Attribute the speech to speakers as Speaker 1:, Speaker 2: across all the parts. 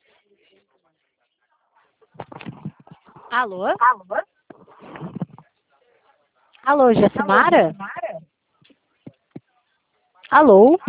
Speaker 1: Alô? Alô, Jacimara? Alô?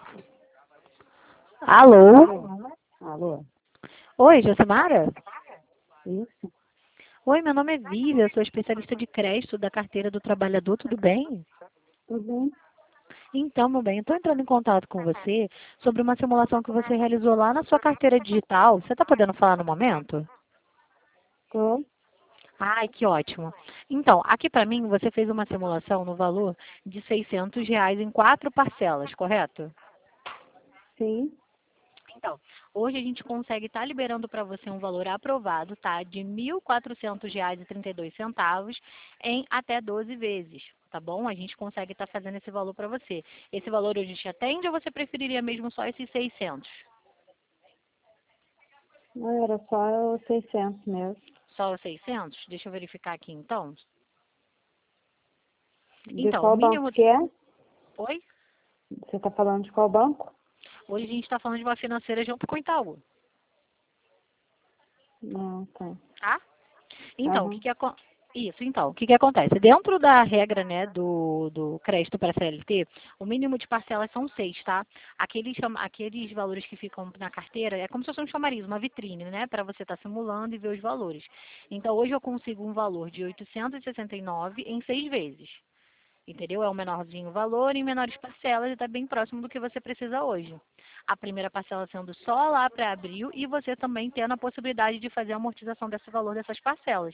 Speaker 1: Alô?
Speaker 2: Alô?
Speaker 1: Oi, Jacimara?
Speaker 2: Isso?
Speaker 1: Oi, meu nome é Vivian, eu sou especialista de crédito da carteira do trabalhador, tudo bem?
Speaker 2: Tudo bem?
Speaker 1: Então, meu bem, eu estou entrando em contato com você sobre uma simulação que você realizou lá na sua carteira digital. Você está podendo falar no momento?
Speaker 2: Tô?
Speaker 1: Ai, que ótimo. Então, aqui para mim, você fez uma simulação no valor de R$ 600 em 4 parcelas, correto?
Speaker 2: Sim.
Speaker 1: Então, hoje a gente consegue estar liberando para você um valor aprovado, tá? De R$ 1.400,32 em até 12 vezes, tá bom? A gente consegue estar fazendo esse valor para você. Esse valor hoje te atende ou você preferiria mesmo só esses 600?
Speaker 2: Não, era só os 600 mesmo.
Speaker 1: Só os 600? Deixa eu verificar aqui então.
Speaker 2: De
Speaker 1: Então, o
Speaker 2: qual banco
Speaker 1: mínimo...
Speaker 2: que é?
Speaker 1: Oi?
Speaker 2: Você tá falando de qual banco?
Speaker 1: Hoje a gente está falando de uma financeira junto com o Itaú,
Speaker 2: Não, tá.
Speaker 1: tá? Então,
Speaker 2: Aham.
Speaker 1: Isso, então, o que que acontece? Dentro da regra, né, do crédito para CLT, o mínimo de parcelas são 6, tá? Aqueles valores que ficam na carteira, é como se fosse um chamariz, uma vitrine, né, para você estar simulando e ver os valores. Então, hoje eu consigo um valor de 869 em 6 vezes. Entendeu? É um menorzinho valor em menores parcelas e está bem próximo do que você precisa hoje. A primeira parcela sendo só lá para abril e você também tendo a possibilidade de fazer a amortização desse valor dessas parcelas.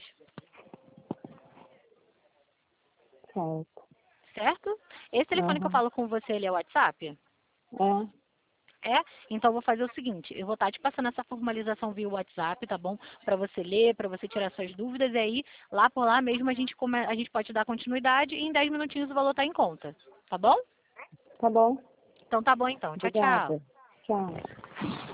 Speaker 2: Certo.
Speaker 1: Certo? Esse telefone que eu
Speaker 2: Aham.
Speaker 1: falo com você, ele é o WhatsApp?
Speaker 2: É.
Speaker 1: É? Então eu vou fazer o seguinte, eu vou estar te passando essa formalização via WhatsApp, tá bom? Para você ler, para você tirar suas dúvidas, e aí, lá por lá mesmo, a gente pode dar continuidade e em 10 minutinhos o valor está em conta. Tá bom?
Speaker 2: Tá bom.
Speaker 1: Então tá bom então. Tchau, tchau.
Speaker 2: Obrigada. Tchau.